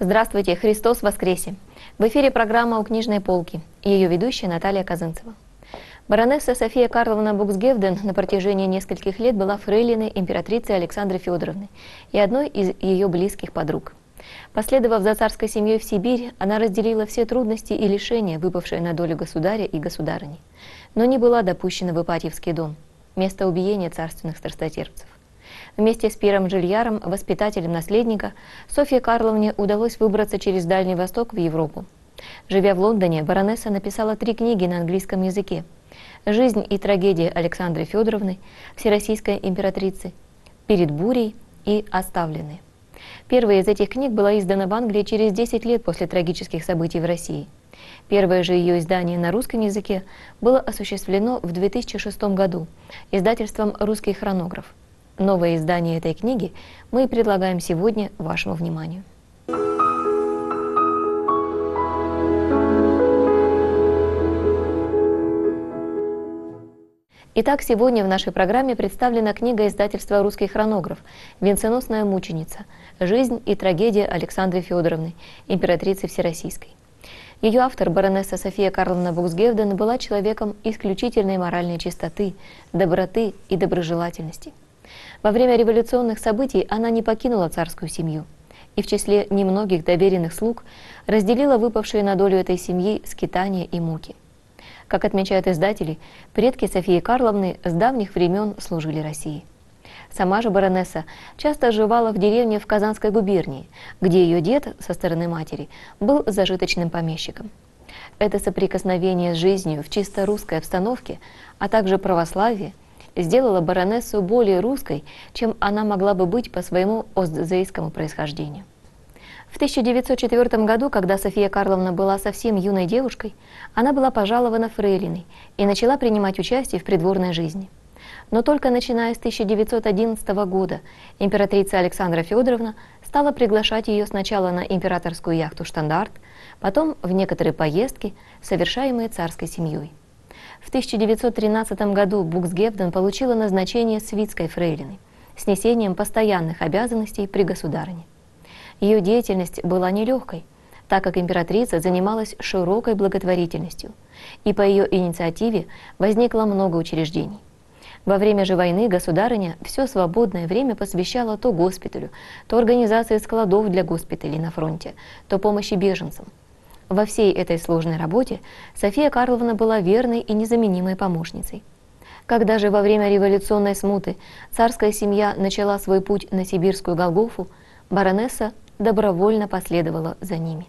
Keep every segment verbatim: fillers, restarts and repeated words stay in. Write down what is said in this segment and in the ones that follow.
Здравствуйте, Христос воскресе! В эфире программа «У книжной полки» и ее ведущая Наталья Казанцева. Баронесса София Карловна Буксгевден на протяжении нескольких лет была фрейлиной императрицы Александры Федоровны и одной из ее близких подруг. Последовав за царской семьей в Сибирь, она разделила все трудности и лишения, выпавшие на долю государя и государыни, но не была допущена в Ипатьевский дом, место убиения царственных страстотерпцев. Вместе с Пьером Жильяром, воспитателем наследника, Софье Карловне удалось выбраться через Дальний Восток в Европу. Живя в Лондоне, баронесса написала три книги на английском языке: «Жизнь и трагедия Александры Федоровны», «Всероссийской императрицы», «Перед бурей» и «Оставленные». Первая из этих книг была издана в Англии через десять лет после трагических событий в России. Первое же ее издание на русском языке было осуществлено в две тысячи шестом году издательством «Русский хронограф». Новое издание этой книги мы предлагаем сегодня вашему вниманию. Итак, сегодня в нашей программе представлена книга издательства «Русский хронограф» «Венценосная мученица. Жизнь и трагедия Александры Федоровны, императрицы Всероссийской». Ее автор, баронесса София Карловна Буксгевден, была человеком исключительной моральной чистоты, доброты и доброжелательности. Во время революционных событий она не покинула царскую семью и в числе немногих доверенных слуг разделила выпавшие на долю этой семьи скитания и муки. Как отмечают издатели, предки Софии Карловны с давних времен служили России. Сама же баронесса часто жевала в деревне в Казанской губернии, где ее дед со стороны матери был зажиточным помещиком. Это соприкосновение с жизнью в чисто русской обстановке, а также православие, сделала баронессу более русской, чем она могла бы быть по своему остзейскому происхождению. В тысяча девятьсот четвёртом году, когда София Карловна была совсем юной девушкой, она была пожалована фрейлиной и начала принимать участие в придворной жизни. Но только начиная с тысяча девятьсот одиннадцатого года императрица Александра Федоровна стала приглашать ее сначала на императорскую яхту «Штандарт», потом в некоторые поездки, совершаемые царской семьей. В тысяча девятьсот тринадцатом году Буксгевден получила назначение свитской фрейлины с несением постоянных обязанностей при государыне. Ее деятельность была нелегкой, так как императрица занималась широкой благотворительностью, и по ее инициативе возникло много учреждений. Во время же войны государыня все свободное время посвящала то госпиталю, то организации складов для госпиталей на фронте, то помощи беженцам. Во всей этой сложной работе София Карловна была верной и незаменимой помощницей. Когда же во время революционной смуты царская семья начала свой путь на сибирскую Голгофу, баронесса добровольно последовала за ними.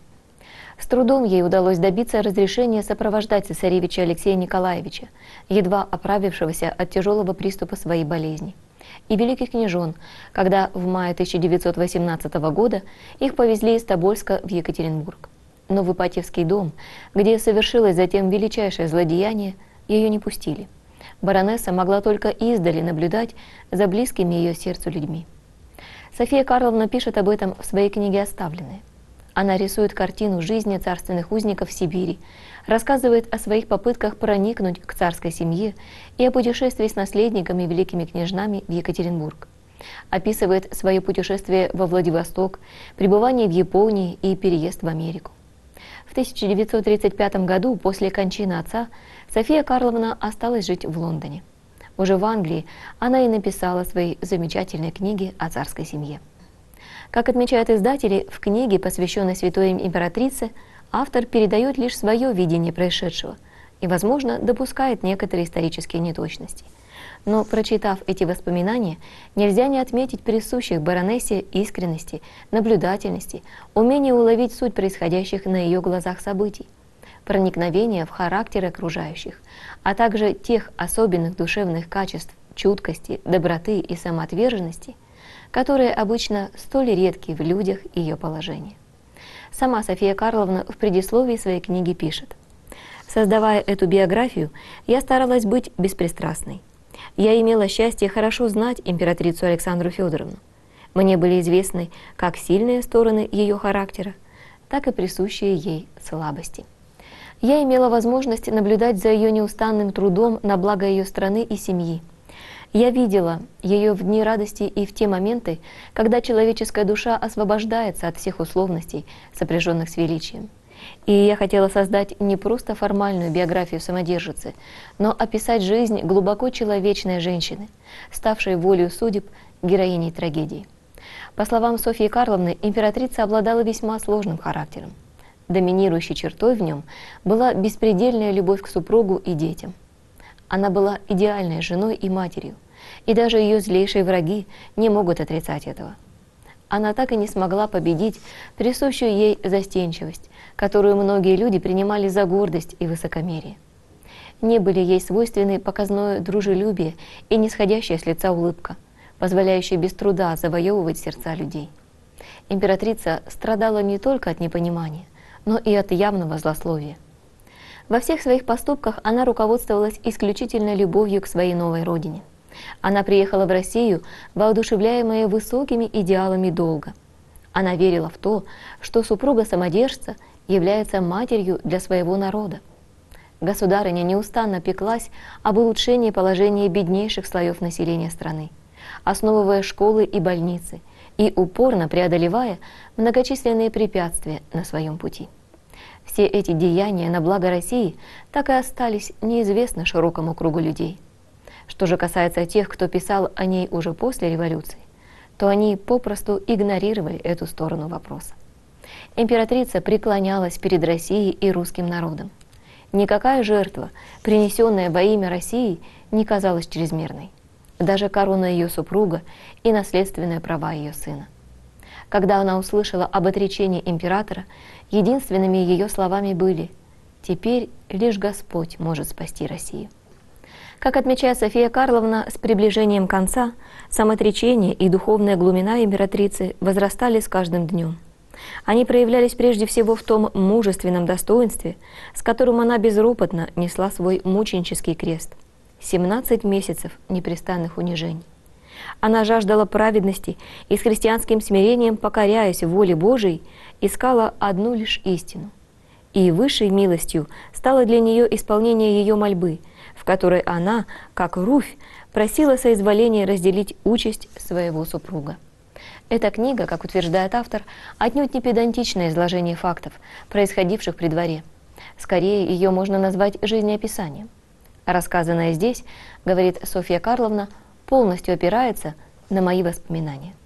С трудом ей удалось добиться разрешения сопровождать цесаревича Алексея Николаевича, едва оправившегося от тяжелого приступа своей болезни, и великих княжон, когда в мае тысяча девятьсот восемнадцатого года их повезли из Тобольска в Екатеринбург. Но в Ипатьевский дом, где совершилось затем величайшее злодеяние, ее не пустили. Баронесса могла только издали наблюдать за близкими ее сердцу людьми. София Карловна пишет об этом в своей книге «Оставленные». Она рисует картину жизни царственных узников в Сибири, рассказывает о своих попытках проникнуть к царской семье и о путешествии с наследниками и великими княжнами в Екатеринбург. Описывает свое путешествие во Владивосток, пребывание в Японии и переезд в Америку. В тысяча девятьсот тридцать пятом году, после кончины отца, София Карловна осталась жить в Лондоне. Уже в Англии она и написала свои замечательные книги о царской семье. Как отмечают издатели, в книге, посвященной святой императрице, автор передает лишь свое видение происшедшего и, возможно, допускает некоторые исторические неточности. Но, прочитав эти воспоминания, нельзя не отметить присущих баронессе искренности, наблюдательности, умения уловить суть происходящих на ее глазах событий, проникновения в характер окружающих, а также тех особенных душевных качеств, чуткости, доброты и самоотверженности, которые обычно столь редки в людях ее положения. Сама София Карловна в предисловии своей книги пишет: «Создавая эту биографию, я старалась быть беспристрастной. Я имела счастье хорошо знать императрицу Александру Федоровну. Мне были известны как сильные стороны ее характера, так и присущие ей слабости. Я имела возможность наблюдать за ее неустанным трудом на благо ее страны и семьи. Я видела ее в дни радости и в те моменты, когда человеческая душа освобождается от всех условностей, сопряженных с величием. И я хотела создать не просто формальную биографию самодержицы, но описать жизнь глубоко человечной женщины, ставшей волею судеб героиней трагедии. По словам Софьи Карловны, императрица обладала весьма сложным характером. Доминирующей чертой в нем была беспредельная любовь к супругу и детям. Она была идеальной женой и матерью, и даже ее злейшие враги не могут отрицать этого. Она так и не смогла победить присущую ей застенчивость, которую многие люди принимали за гордость и высокомерие. Не были ей свойственны показное дружелюбие и нисходящая с лица улыбка, позволяющая без труда завоевывать сердца людей. Императрица страдала не только от непонимания, но и от явного злословия. Во всех своих поступках она руководствовалась исключительно любовью к своей новой родине. Она приехала в Россию, воодушевляемая высокими идеалами долга. Она верила в то, что супруга самодержца является матерью для своего народа. Государыня неустанно пеклась об улучшении положения беднейших слоев населения страны, основывая школы и больницы и упорно преодолевая многочисленные препятствия на своем пути. Все эти деяния на благо России так и остались неизвестны широкому кругу людей. Что же касается тех, кто писал о ней уже после революции, то они попросту игнорировали эту сторону вопроса. Императрица преклонялась перед Россией и русским народом. Никакая жертва, принесенная во имя России, не казалась чрезмерной. Даже корона ее супруга и наследственные права ее сына. Когда она услышала об отречении императора, единственными ее словами были: «Теперь лишь Господь может спасти Россию». Как отмечает Софья Карловна, с приближением конца самоотречение и духовная глубина императрицы возрастали с каждым днем. Они проявлялись прежде всего в том мужественном достоинстве, с которым она безропотно несла свой мученический крест. семнадцать месяцев непрестанных унижений. Она жаждала праведности и с христианским смирением, покоряясь воле Божией, искала одну лишь истину. И высшей милостью стало для нее исполнение ее мольбы, в которой она, как Руфь, просила соизволения разделить участь своего супруга. Эта книга, как утверждает автор, отнюдь не педантичное изложение фактов, происходивших при дворе. Скорее, ее можно назвать жизнеописанием. Рассказанное здесь, говорит Софья Карловна, полностью опирается на мои воспоминания.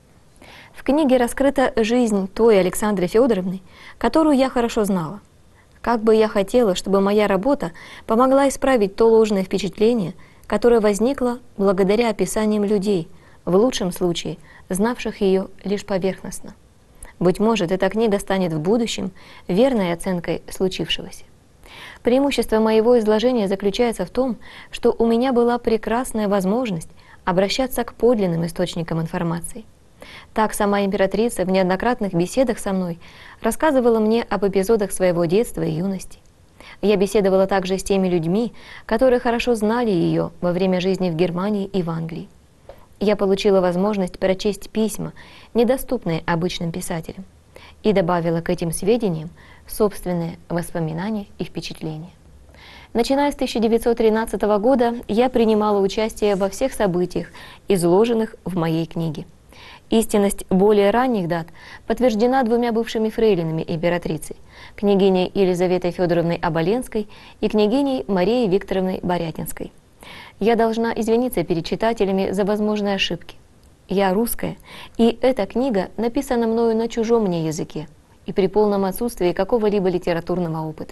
В книге раскрыта жизнь той Александры Федоровны, которую я хорошо знала. Как бы я хотела, чтобы моя работа помогла исправить то ложное впечатление, которое возникло благодаря описаниям людей, в лучшем случае знавших ее лишь поверхностно. Быть может, эта книга станет в будущем верной оценкой случившегося. Преимущество моего изложения заключается в том, что у меня была прекрасная возможность обращаться к подлинным источникам информации. Так сама императрица в неоднократных беседах со мной рассказывала мне об эпизодах своего детства и юности. Я беседовала также с теми людьми, которые хорошо знали ее во время жизни в Германии и в Англии. Я получила возможность прочесть письма, недоступные обычным писателям, и добавила к этим сведениям собственные воспоминания и впечатления. Начиная с тысяча девятьсот тринадцатого года я принимала участие во всех событиях, изложенных в моей книге. Истинность более ранних дат подтверждена двумя бывшими фрейлинами императрицы, княгиней Елизаветой Федоровной Оболенской и княгиней Марией Викторовной Борятинской. Я должна извиниться перед читателями за возможные ошибки. Я русская, и эта книга написана мною на чужом мне языке и при полном отсутствии какого-либо литературного опыта.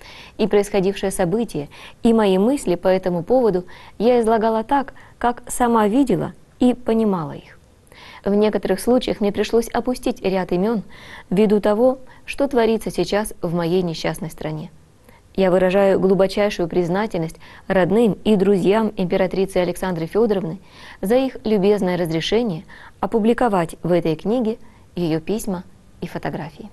И происходившие события, и мои мысли по этому поводу я излагала так, как сама видела и понимала их. В некоторых случаях мне пришлось опустить ряд имен ввиду того, что творится сейчас в моей несчастной стране. Я выражаю глубочайшую признательность родным и друзьям императрицы Александры Федоровны за их любезное разрешение опубликовать в этой книге ее письма и фотографии.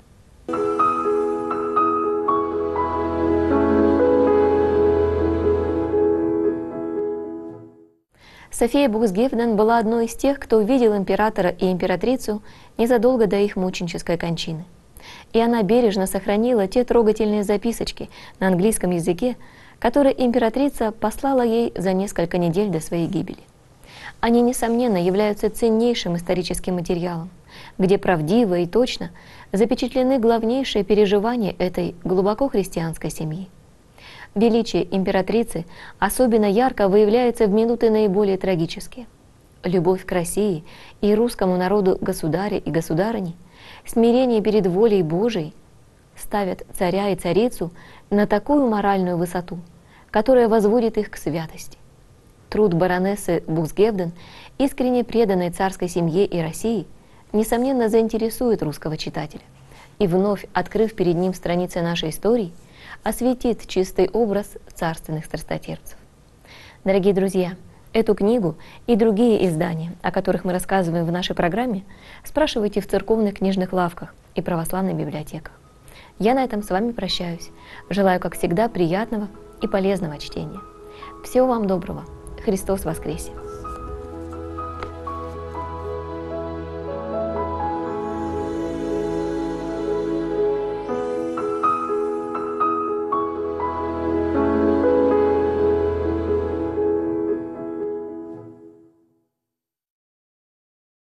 София Буксгефтен была одной из тех, кто увидел императора и императрицу незадолго до их мученической кончины. И она бережно сохранила те трогательные записочки на английском языке, которые императрица послала ей за несколько недель до своей гибели. Они, несомненно, являются ценнейшим историческим материалом, где правдиво и точно запечатлены главнейшие переживания этой глубоко христианской семьи. Величие императрицы особенно ярко выявляется в минуты наиболее трагические. Любовь к России и русскому народу государя и государыни, смирение перед волей Божией ставят царя и царицу на такую моральную высоту, которая возводит их к святости. Труд баронессы Бусгевден, искренне преданной царской семье и России, несомненно заинтересует русского читателя и, вновь открыв перед ним страницы нашей истории, осветит чистый образ царственных страстотерпцев. Дорогие друзья, эту книгу и другие издания, о которых мы рассказываем в нашей программе, спрашивайте в церковных книжных лавках и православных библиотеках. Я на этом с вами прощаюсь. Желаю, как всегда, приятного и полезного чтения. Всего вам доброго. Христос воскресе!